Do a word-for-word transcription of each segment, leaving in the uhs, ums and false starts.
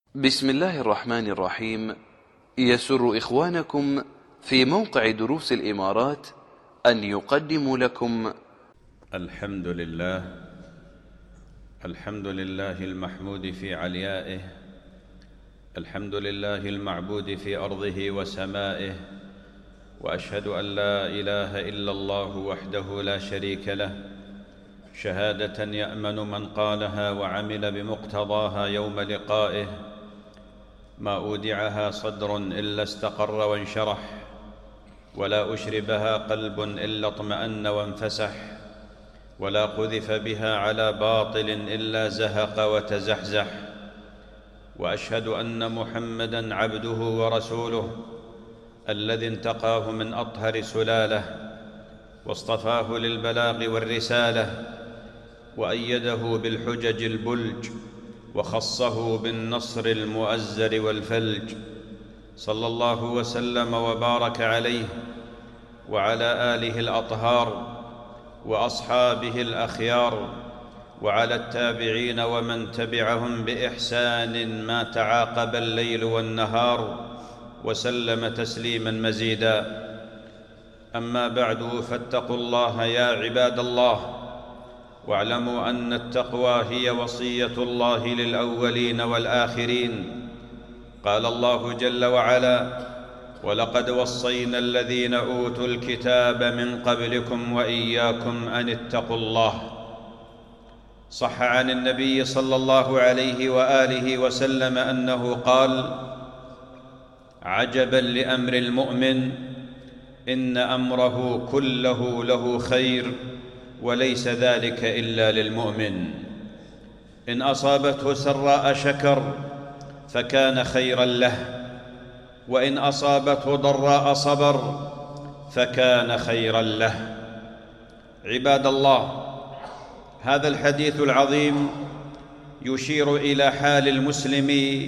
بسم الله الرحمن الرحيم. يسر إخوانكم في موقع دروس الإمارات أن يقدموا لكم الحمد لله الحمد لله المحمود في عليائه، الحمد لله المعبود في أرضه وسمائه، وأشهد أن لا إله إلا الله وحده لا شريك له، شهادة يأمن من قالها وعمل بمقتضاها يوم لقائه. ما أودعها صدر إلا استقر وانشرح، ولا أشربها قلب إلا اطمأن وانفسح، ولا قذف بها على باطل إلا زهق وتزحزح. وأشهد أن محمدًا عبده ورسوله الذي انتقاه من أطهر سلالة، واصطفاه للبلاغ والرسالة، وأيده بالحجج البلج، وخصه بالنصر المؤزر والفلج. صلى الله وسلم وبارك عليه وعلى آله الأطهار وأصحابه الأخيار، وعلى التابعين ومن تبعهم بإحسان ما تعاقب الليل والنهار، وسلم تسليماً مزيداً. أما بعد، فاتقوا الله يا عباد الله، واعلموا أن التقوى هي وصية الله للأولين والآخرين. قال الله جل وعلا: ولقد وصينا الذين أوتوا الكتاب من قبلكم وإياكم أن اتقوا الله. صح عن النبي صلى الله عليه وآله وسلم أنه قال: عجباً لأمر المؤمن، إن أمره كله له خير، وليس ذلك إلا للمؤمن. إن أصابته سراء شكر فكان خيراً له، وإن أصابته ضراء صبر فكان خيراً له. عباد الله، هذا الحديث العظيم يشير إلى حال المسلم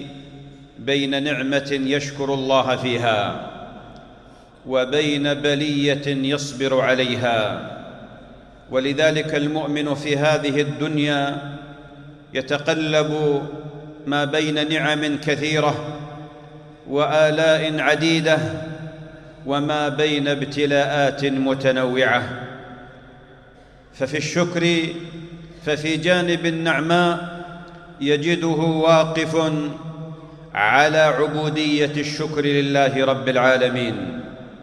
بين نعمة يشكر الله فيها وبين بلية يصبر عليها. ولذلك المؤمن في هذه الدنيا يتقلب ما بين نعم كثيرة وآلاء عديدة، وما بين ابتلاءات متنوعة. ففي الشكر ففي جانب النعماء يجده واقف على عبودية الشكر لله رب العالمين،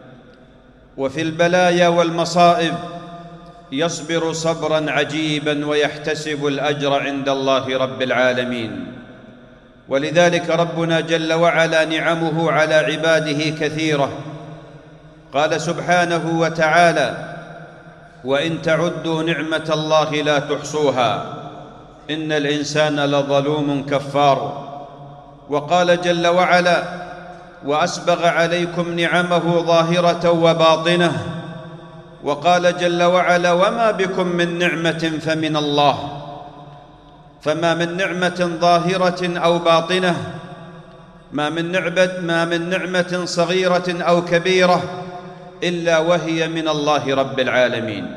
وفي البلايا والمصائب يصبر صبراً عجيباً ويحتسب الأجر عند الله رب العالمين. ولذلك ربنا جل وعلا نعمه على عباده كثيرة. قال سبحانه وتعالى: وإن تعدوا نعمة الله لا تحصوها إن الإنسان لظلوم كفار. وقال جل وعلا: وأسبغ عليكم نعمه ظاهرة وباطنة. وقال جل وعلا: وما بكم من نعمة فمن الله. فما من نعمة ظاهرة أو باطنة، ما من نعمة, ما من نعمة صغيرة أو كبيرة إلا وهي من الله رب العالمين.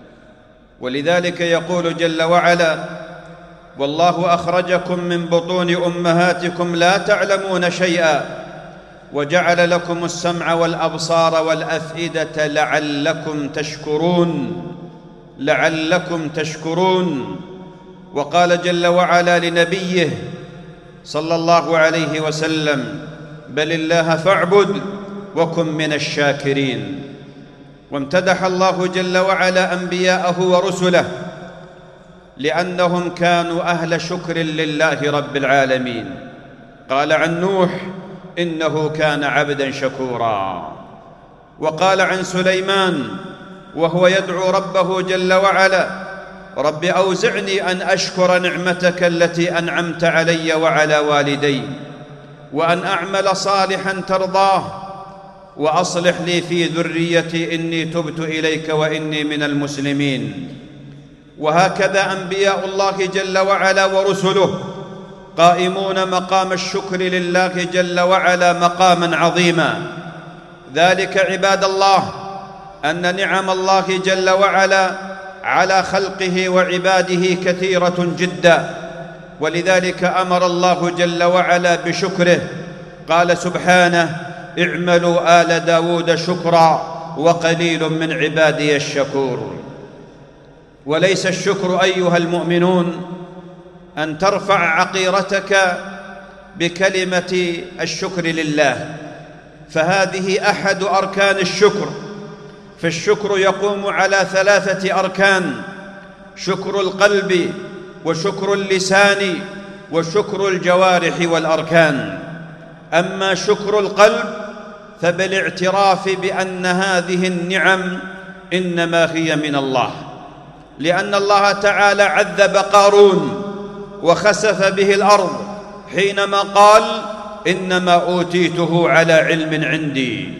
ولذلك يقول جل وعلا: والله أخرجكم من بطون أمهاتكم لا تعلمون شيئا وجعل لكم السمع والأبصار والأفئدة لعلكم تشكرون لعلكم تشكرون. وقال جل وعلا لنبيه صلى الله عليه وسلم: بل الله فاعبد وكن من الشاكرين. وامتدح الله جل وعلا أنبياءه ورسله لأنهم كانوا أهل شكر لله رب العالمين. قال عن نوح: إنه كان عبداً شكوراً. وقال عن سليمان وهو يدعو ربه جل وعلا: رب أوزعني أن أشكر نعمتك التي أنعمت علي وعلى والدي، وأن أعمل صالحاً ترضاه، وأصلح لي في ذريتي إني تبت إليك وإني من المسلمين. وهكذا أنبياء الله جل وعلا ورسله قائمون مقام الشكر لله جل وعلا مقاماً عظيماً. ذلك عباد الله أن نعم الله جل وعلا على خلقه وعباده كثيرة جداً، ولذلك أمر الله جل وعلا بشكره، قال سبحانه: اعملوا آل داود شكرا وقليل من عبادي الشكور. وليس الشكر أيها المؤمنون أن ترفع عقيرتك بكلمة الشكر لله، فهذه أحد أركان الشكر. فالشكر يقوم على ثلاثة أركان: شكر القلب، وشكر اللسان، وشكر الجوارح والأركان. أما شكر القلب فبالاعتراف بأن هذه النعم إنما هي من الله، لأن الله تعالى عذب قارون وخسف به الأرض حينما قال: إنما أوتيته على علم عندي.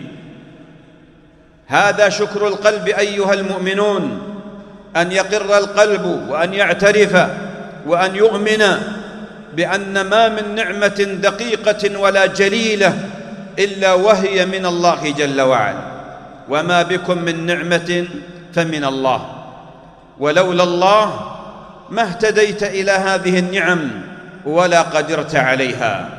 هذا شكر القلب أيها المؤمنون، أن يقر القلب وأن يعترف وأن يؤمن بأن ما من نعمة دقيقة ولا جليلة إلا وهي من الله جل وعلا، وما بكم من نعمة فمن الله، ولولا الله ما اهتديت إلى هذه النعم ولا قدرت عليها.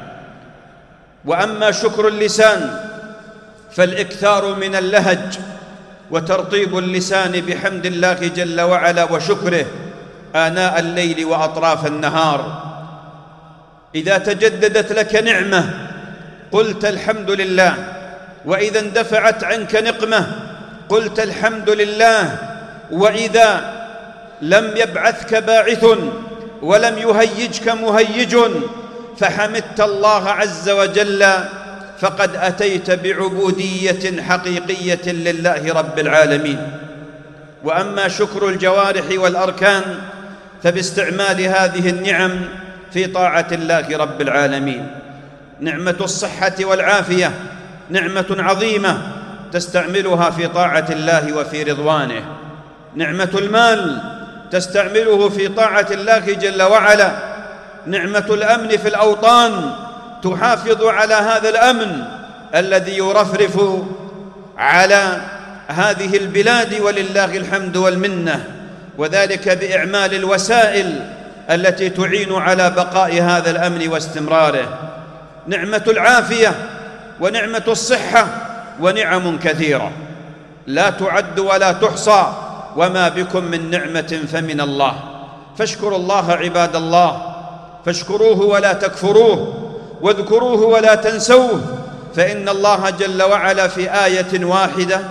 وأما شكر اللسان فالإكثار من اللهج وترطيب اللسان بحمد الله جل وعلا وشكره آناء الليل وأطراف النهار. إذا تجددت لك نعمة قلت الحمد لله، وإذا اندفعت عنك نقمة قلت الحمد لله، وإذا لم يبعثك باعث ولم يهيجك مهيج فحمدت الله عز وجل، فقد أتيت بعبودية حقيقية لله رب العالمين. وأما شكر الجوارح والأركان فباستعمال هذه النعم في طاعة الله رب العالمين. نعمة الصحة والعافية نعمة عظيمة تستعملها في طاعة الله وفي رضوانه. نعمة المال تستعمله في طاعة الله جل وعلا. نعمة الأمن في الأوطان تحافظ على هذا الأمن الذي يرفرف على هذه البلاد، ولله الحمد والمنة، وذلك بإعمال الوسائل التي تعين على بقاء هذا الأمن واستمراره. نعمة العافية ونعمة الصحة ونعم كثيرة لا تعد ولا تحصى، وما بكم من نعمة فمن الله. فاشكروا الله عباد الله، فاشكروه ولا تكفروه، واذكروه ولا تنسوه، فإن الله جل وعلا في آية واحدة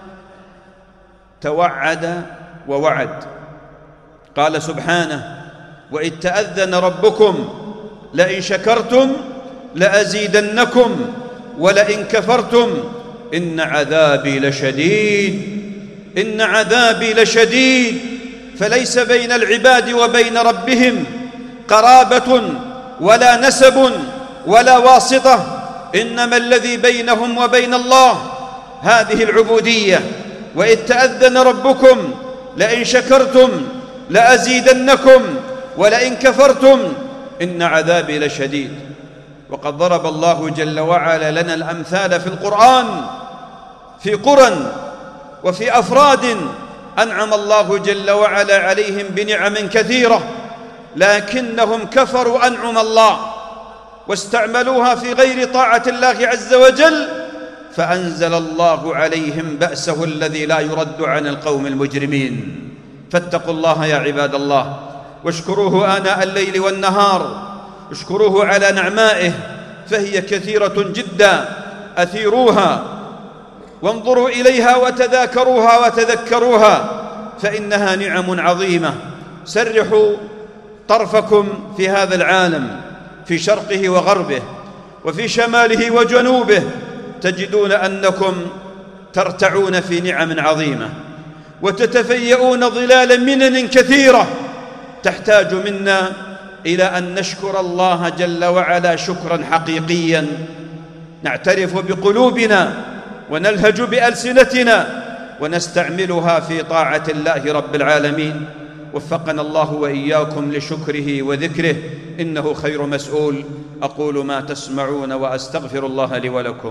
توعد ووعد. قال سبحانه: وإذ تأذن ربكم لئن شكرتم لأزيدنكم ولئن كفرتم إن عذابي لشديد. إن عذابي لشديد. فليس بين العباد وبين ربهم قرابة ولا نسب ولا واسطة، إنما الذي بينهم وبين الله هذه العبودية. وإذ تأذن ربكم لئن شكرتم لأزيدنكم ولئن كفرتم إن عذابي لشديد. وقد ضرب الله جل وعلا لنا الأمثال في القرآن في قرى وفي أفراد أنعم الله جل وعلا عليهم بنعم كثيرة، لكنهم كفروا أنعم الله واستعملوها في غير طاعة الله عز وجل، فأنزل الله عليهم بأسه الذي لا يرد عن القوم المجرمين. فاتقوا الله يا عباد الله، واشكروه آناء الليل والنهار، اشكروه على نعمائه فهي كثيرة جدا. أثيروها وانظروا إليها وتذاكروها وتذكروها، فإنها نعم عظيمة. سرحوا طرفكم في هذا العالم، في شرقه وغربه وفي شماله وجنوبه، تجدون أنكم ترتعون في نعم عظيمة وتتفيئون ظلال منن كثيرة تحتاج منا إلى أن نشكر الله جل وعلا شكرا حقيقيا، نعترف بقلوبنا ونلهج بألسنتنا ونستعملها في طاعة الله رب العالمين. وفقنا الله وإياكم لشكره وذكره، إنه خير مسؤول. أقول ما تسمعون وأستغفر الله لي ولكم.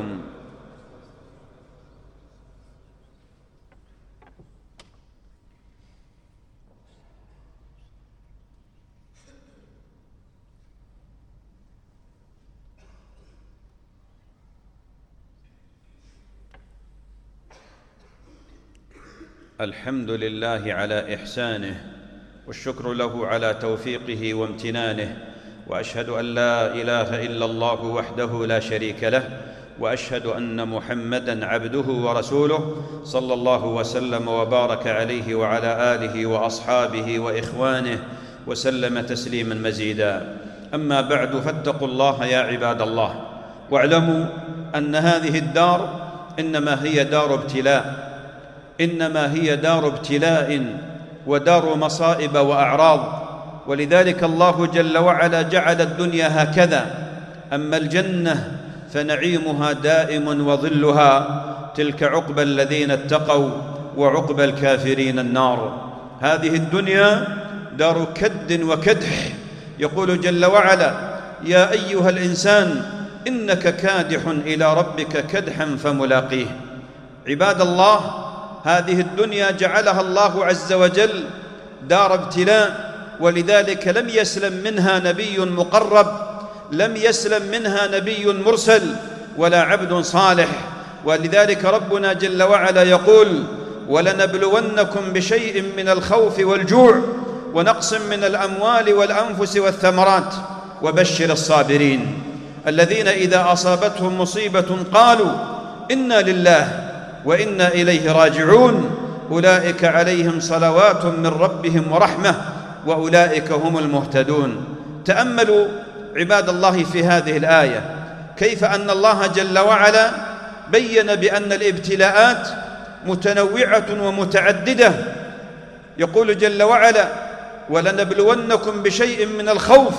الحمد لله على إحسانه، والشكر له على توفيقه وامتنانه، وأشهد أن لا إله إلا الله وحده لا شريك له، وأشهد أن محمدًا عبده ورسوله صلى الله وسلم وبارك عليه وعلى آله وأصحابه وإخوانه وسلم تسليمًا مزيدًا. أما بعد، فاتقوا الله يا عباد الله، واعلموا أن هذه الدار إنما هي دار ابتلاء، إنما هي دار ابتلاء ودار مصائب وأعراض، ولذلك الله جل وعلا جعل الدنيا هكذا. أما الجنة فنعيمها دائم وظلها، تلك عقبى الذين اتقوا وعقبى الكافرين النار. هذه الدنيا دار كد وكدح، يقول جل وعلا: يا أيها الإنسان إنك كادح إلى ربك كدحا فملاقيه. عباد الله، هذه الدنيا جعلها الله عز وجل دار ابتلاء، ولذلك لم يسلم منها نبي مقرب، لم يسلم منها نبي مرسل ولا عبد صالح. ولذلك ربنا جل وعلا يقول: ولنبلونكم بشيء من الخوف والجوع ونقص من الأموال والأنفس والثمرات وبشر الصابرين الذين إذا أصابتهم مصيبة قالوا إنا لله وإنا إليه راجعون أولئك عليهم صلوات من ربهم ورحمة وأولئك هم المهتدون. تأملوا عباد الله في هذه الآية كيف أن الله جل وعلا بين بأن الابتلاءات متنوعة ومتعددة. يقول جل وعلا: ولنبلونكم بشيء من الخوف،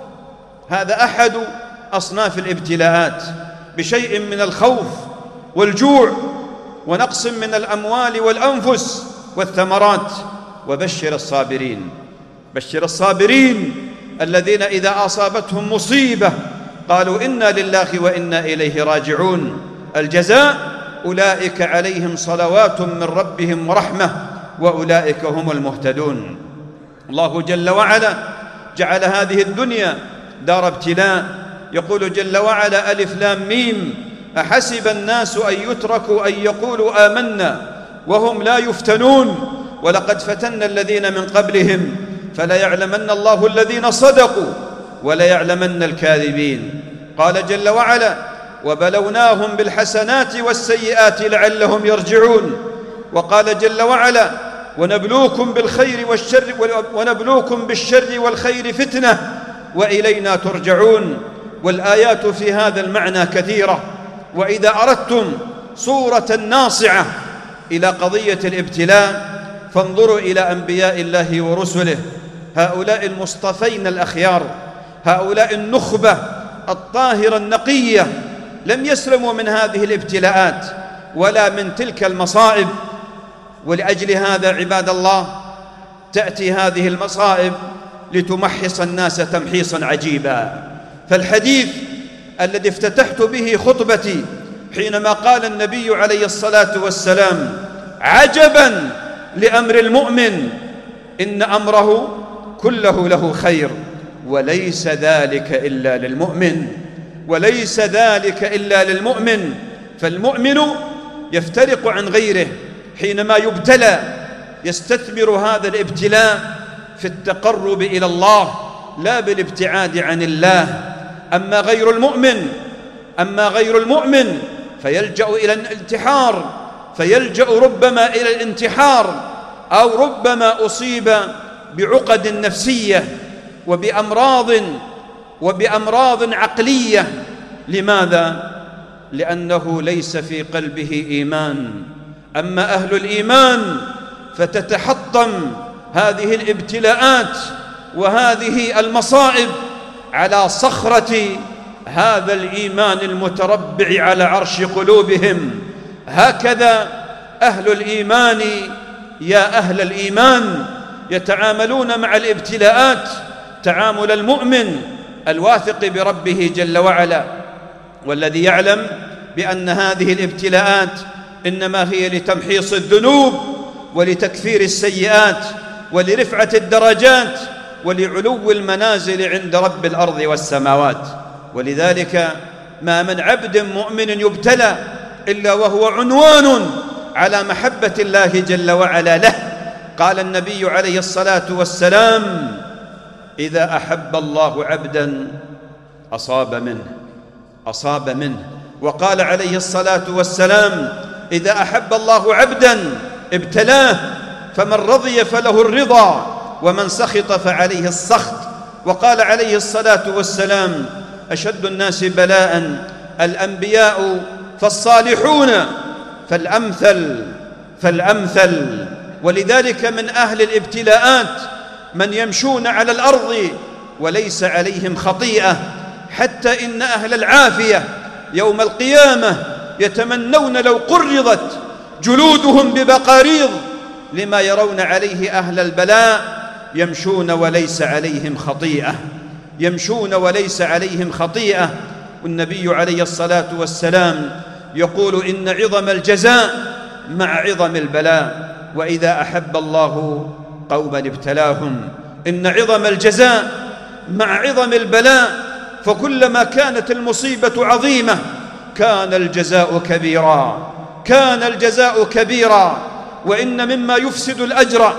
هذا أحد أصناف الابتلاءات، بشيء من الخوف والجوع ونقص من الأموال والأنفس والثمرات وبشر الصابرين. بشر الصابرين الذين إذا أصابتهم مصيبة قالوا إنا لله وإنا إليه راجعون. الجزاء: أولئك عليهم صلوات من ربهم ورحمة وأولئك هم المهتدون. الله جل وعلا جعل هذه الدنيا دار ابتلاء. يقول جل وعلا: ألف لام ميم، أحسب الناس أن يتركوا أن يقولوا آمنا وهم لا يفتنون ولقد فتنا الذين من قبلهم فليعلمن الله الذين صدقوا وليعلمن الكاذبين. قال جل وعلا: وبلوناهم بالحسنات والسيئات لعلهم يرجعون. وقال جل وعلا: ونبلوكم بالخير والشر ونبلوكم بالشر والخير فتنة وإلينا ترجعون. والآيات في هذا المعنى كثيرة. وإذا أردتم صورة ناصعة إلى قضية الابتلاء فانظروا إلى أنبياء الله ورسله، هؤلاء المصطفين الأخيار، هؤلاء النخبة الطاهرة النقية، لم يسلموا من هذه الابتلاءات ولا من تلك المصائب. ولأجل هذا عباد الله تأتي هذه المصائب لتمحص الناس تمحيصا عجيبا. فالحديث الذي افتتحت به خطبتي حينما قال النبي عليه الصلاة والسلام: عجبا لأمر المؤمن إن أمره كله له خير وليس ذلك إلا للمؤمن، وليس ذلك إلا للمؤمن. فالمؤمن يفترق عن غيره حينما يبتلى، يستثمر هذا الابتلاء في التقرب إلى الله لا بالابتعاد عن الله. أما غير المؤمن أما غير المؤمن فيلجأ إلى الانتحار، فيلجأ ربما إلى الانتحار أو ربما أصيب بعقد نفسية وبأمراض وبأمراض عقلية. لماذا؟ لأنه ليس في قلبه إيمان. أما أهل الإيمان فتتحطم هذه الابتلاءات وهذه المصائب على صخرة هذا الإيمان المتربع على عرش قلوبهم. هكذا أهل الإيمان يا أهل الإيمان يتعاملون مع الابتلاءات تعامل المؤمن الواثق بربه جل وعلا، والذي يعلم بأن هذه الابتلاءات إنما هي لتمحيص الذنوب ولتكفير السيئات ولرفعة الدرجات ولعلو المنازل عند رب الأرض والسماوات. ولذلك ما من عبد مؤمن يبتلى إلا وهو عنوان على محبة الله جل وعلا له. قال النبي عليه الصلاة والسلام: إذا أحب الله عبدا أصاب منه أصاب منه وقال عليه الصلاة والسلام: إذا أحب الله عبدا ابتلاه، فمن رضي فله الرضا ومن سخط فعليه السخط. وقال عليه الصلاة والسلام: أشد الناس بلاء الأنبياء فالصالحون فالأمثل فالأمثل. ولذلك من أهل الابتلاءات من يمشون على الأرض وليس عليهم خطيئة، حتى إن أهل العافية يوم القيامة يتمنون لو قرضت جلودهم ببقاريض لما يرون عليه أهل البلاء، يمشون وليس عليهم خطيئة يمشون وليس عليهم خطيئة. والنبي عليه الصلاة والسلام يقول: إن عظم الجزاء مع عظم البلاء، وإذا أحب الله قوما ابتلاهم. إن عظم الجزاء مع عظم البلاء، فكلما كانت المصيبة عظيمة كان الجزاء كبيرا كان الجزاء كبيرا. وإن مما يفسد الأجر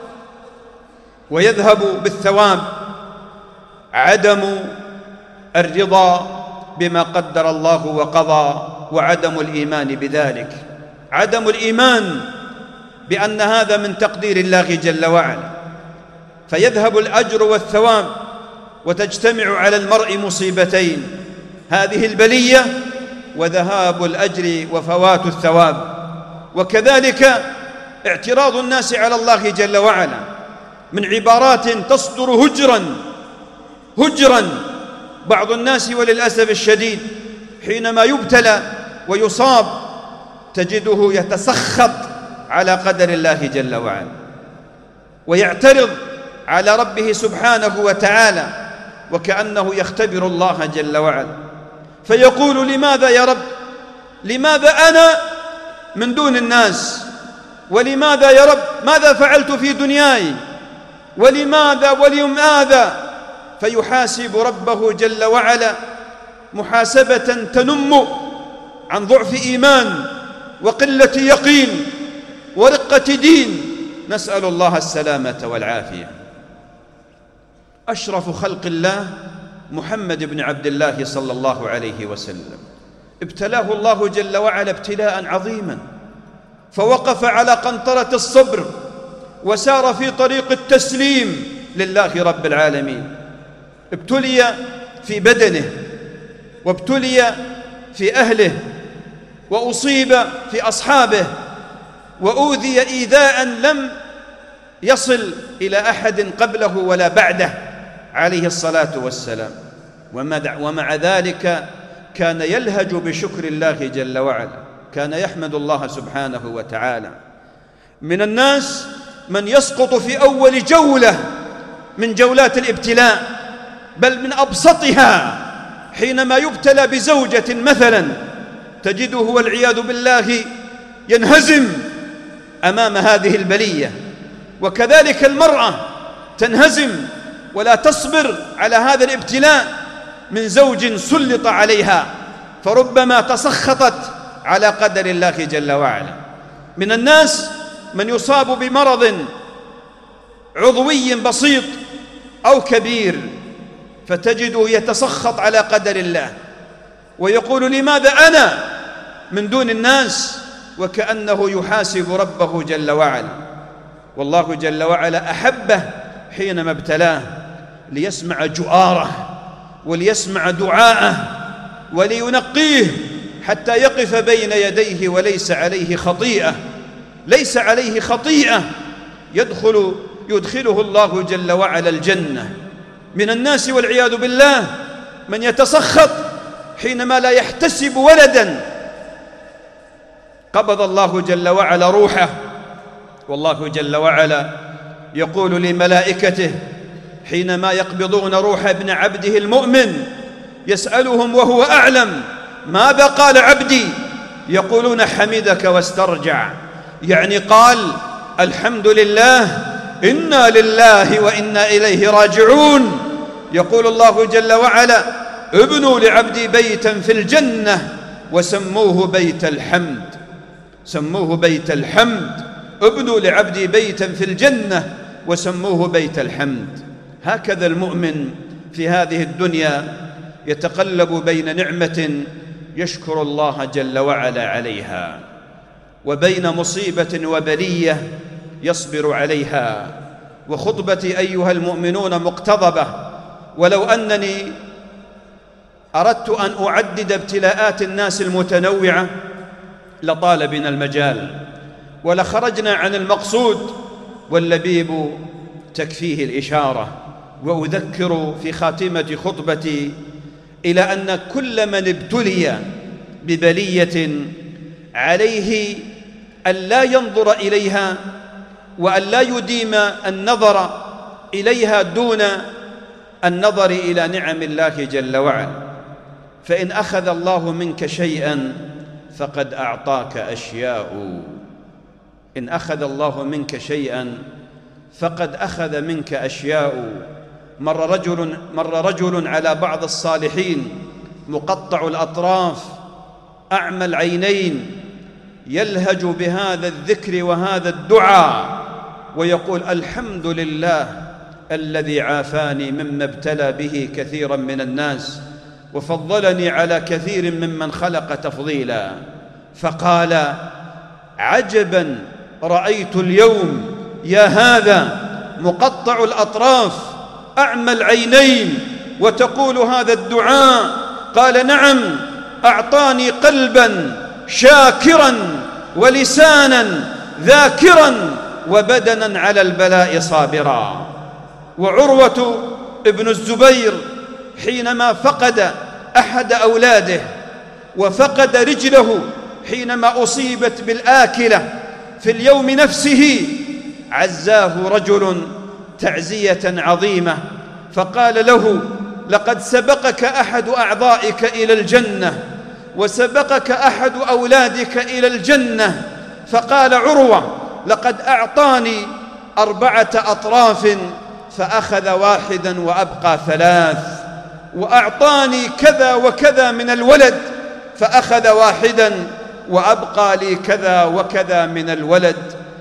ويذهب بالثواب عدم الرضا بما قدر الله وقضى، وعدم الإيمان بذلك، عدم الإيمان بأن هذا من تقدير الله جل وعلا، فيذهب الأجر والثواب وتجتمع على المرء مصيبتين: هذه البلية وذهاب الأجر وفوات الثواب. وكذلك اعتراض الناس على الله جل وعلا من عبارات تصدر هجرا هجرا بعض الناس وللأسف الشديد حينما يبتلى ويصاب تجده يتسخط على قدر الله جل وعلا، ويعترض على ربه سبحانه وتعالى، وكأنه يختبر الله جل وعلا، فيقول: لماذا يا رب؟ لماذا أنا من دون الناس؟ ولماذا يا رب؟ ماذا فعلت في دنياي؟ ولماذا ولماذا؟ فيحاسب ربه جل وعلا محاسبة تنم عن ضعف إيمان وقلة يقين ورقة دين، نسأل الله السلامة والعافية. أشرف خلق الله محمد بن عبد الله صلى الله عليه وسلم ابتلاه الله جل وعلا ابتلاء عظيما، فوقف على قنطرة الصبر وسار في طريق التسليم لله رب العالمين. ابتلي في بدنه، وابتلي في أهله، وأصيب في أصحابه، وأوذي إيذاء لم يصل إلى أحد قبله ولا بعده عليه الصلاة والسلام. ومع ذلك كان يلهج بشكر الله جل وعلا، كان يحمد الله سبحانه وتعالى. من الناس من يسقط في أول جولة من جولات الابتلاء، بل من أبسطها حينما يبتلى بزوجة مثلا، تجده والعياذ بالله ينهزم أمام هذه البلية. وكذلك المرأة تنهزم ولا تصبر على هذا الابتلاء من زوج سلط عليها، فربما تسخطت على قدر الله جل وعلا. من الناس من يصاب بمرض عضوي بسيط أو كبير، فتجده يتسخط على قدر الله ويقول: لماذا أنا من دون الناس؟ وكأنه يحاسب ربه جل وعلا. والله جل وعلا أحبه حينما ابتلاه ليسمع جؤاره وليسمع دعاءه ولينقيه حتى يقف بين يديه وليس عليه خطيئة ليس عليه خطيئة يدخل يدخله الله جل وعلا الجنة. من الناس والعياذ بالله من يتسخط حينما لا يحتسب ولدا قبض الله جل وعلا روحه، والله جل وعلا يقول لملائكته حينما يقبضون روح ابن عبده المؤمن يسألهم وهو أعلم: ماذا قال عبدي؟ يقولون: حمدك واسترجع، يعني قال الحمد لله، إنا لله وإنا إليه راجعون. يقول الله جل وعلا: ابنوا لعبدي بيتا في الجنة وسموه بيت الحمد. سموه بيت الحمد. ابنوا لعبدي بيتا في الجنة وسموه بيت الحمد. هكذا المؤمن في هذه الدنيا يتقلب بين نعمة يشكر الله جل وعلا عليها، وبين مصيبة وبلية يصبر عليها. وخطبتي أيها المؤمنون مقتضبة، ولو أنني أردت أن أعدد ابتلاءات الناس المتنوعة لطال بنا المجال ولخرجنا عن المقصود، واللبيب تكفيه الإشارة. وأذكر في خاتمة خطبتي إلى أن كل من ابتلي ببلية عليه أن لا ينظر إليها وأن لا يديم النظر إليها دون النظر إلى نعم الله جل وعلا. فإن أخذ الله منك شيئا فقد أعطاك أشياء. إن أخذ الله منك شيئا فقد أخذ منك أشياء. مر رجل, مر رجل على بعض الصالحين مقطع الأطراف أعمى العينين يلهج بهذا الذكر وهذا الدعاء ويقول: الحمد لله الذي عافاني مما ابتلى به كثيرا من الناس وفضلني على كثير ممن خلق تفضيلا. فقال: عجبا رأيت اليوم يا هذا مقطع الأطراف أعمى العينين وتقول هذا الدعاء. قال: نعم، أعطاني قلبا شاكرا ولسانا ذاكرا وبدنا على البلاء صابرا. وعروة ابن الزبير حينما فقد أحد أولاده وفقد رجله حينما أصيبت بالآكلة في اليوم نفسه عزاه رجل تعزية عظيمة فقال له: لقد سبقك أحد أعضائك إلى الجنة وسبقك أحد أولادك إلى الجنة. فقال عروة: لقد أعطاني أربعة أطراف فأخذ واحدا وأبقى ثلاث، وأعطاني كذا وكذا من الولد فأخذ واحدا وأبقى لي كذا وكذا من الولد.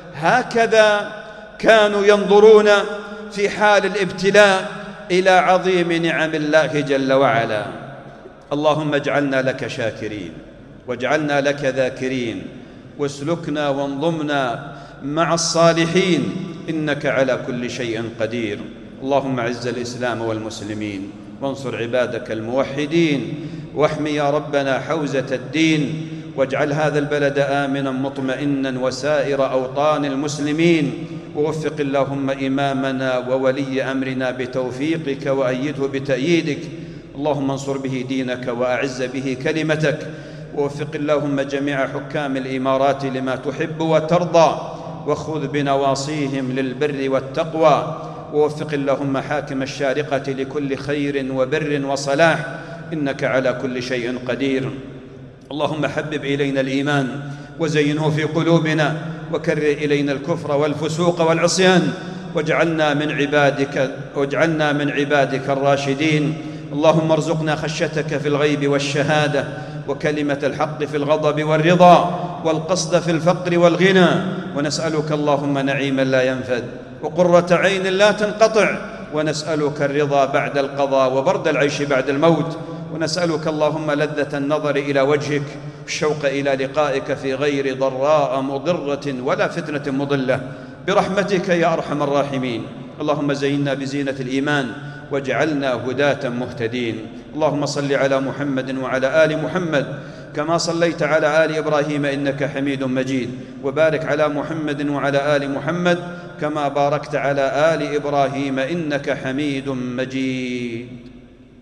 هكذا كانوا ينظرون في حال الابتلاء إلى عظيم نعم الله جل وعلا. اللهم اجعلنا لك شاكرين واجعلنا لك ذاكرين واسلكنا وانضمنا مع الصالحين إنك على كل شيء قدير. اللهم اعز الإسلام والمسلمين وانصر عبادك الموحدين واحم يا ربنا حوزة الدين واجعل هذا البلد آمنا مطمئنا وسائر أوطان المسلمين. ووفق اللهم إمامنا وولي أمرنا بتوفيقك وأيده بتأييدك. اللهم انصر به دينك وأعز به كلمتك. ووفق اللهم جميع حكام الإمارات لما تحب وترضى وخذ بنواصيهم للبر والتقوى. ووفق اللهم حاكم الشارقة لكل خير وبر وصلاح إنك على كل شيء قدير. اللهم حبب إلينا الإيمان وزينه في قلوبنا وكرر إلينا الكفر والفسوق والعصيان واجعلنا من عبادك واجعلنا من عبادك الراشدين. اللهم ارزقنا خشيتك في الغيب والشهادة وكلمة الحق في الغضب والرضا والقصد في الفقر والغنى. ونسألك اللهم نعيما لا ينفد وقرة عين لا تنقطع. ونسألك الرضا بعد القضاء وبرد العيش بعد الموت. ونسألك اللهم لذة النظر إلى وجهك الشوق إلى لقائك في غير ضراء مضرة ولا فتنة مضلة برحمتك يا أرحم الراحمين. اللهم زينا بزينة الإيمان واجعلنا هداة مهتدين. اللهم صل على محمد وعلى آل محمد كما صليت على آل إبراهيم إنك حميد مجيد. وبارك على محمد وعلى آل محمد كما باركت على آل إبراهيم إنك حميد مجيد.